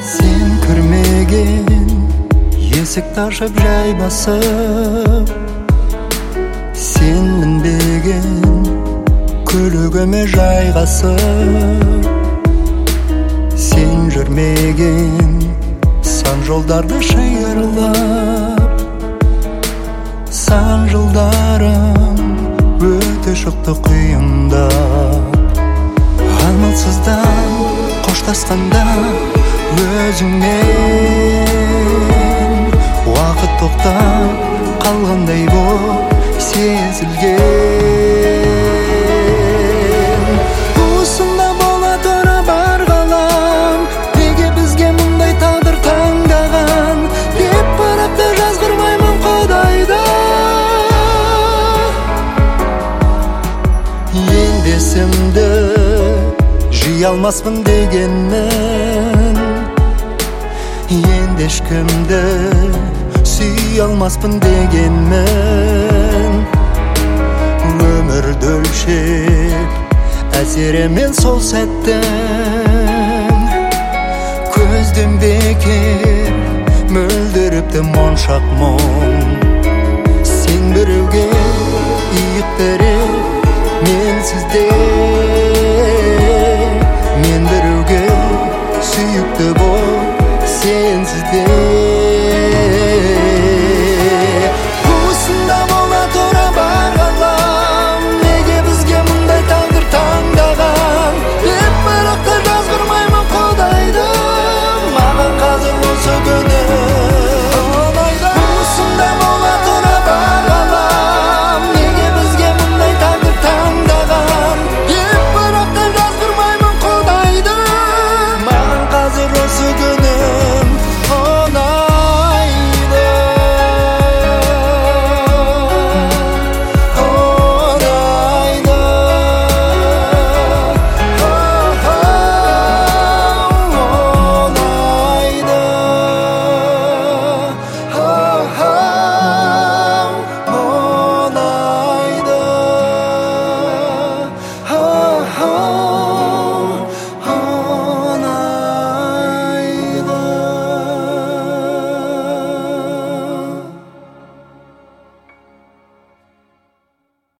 Sen kirmegen esik taşıp jay basıp, sen minbegen kölөгөмө жайгасып, sen жүрмеген сан жолдарды шыйырлап, сан жылдарым өтө шықты күйүмда. Амалсыздан коштасканда өзүңмен убакыт токтоп калгандай болуп сезилген. Усунда бола тура бар калам, неге бизге мындай тагдыр таңдаган деп барап да жазгырбаймын Кудайда. Ендесимди жый алмаспын дегенмен, енді ешкімді сүй алмаспын дегенмен, өмірді өлшеп әсеремен сол сәттің көзден бекер мөлдіріпті моншақ мұң. Сен біреуге иық беріп, мен сізде, мен біреуге сүйікті бол, сенсізде.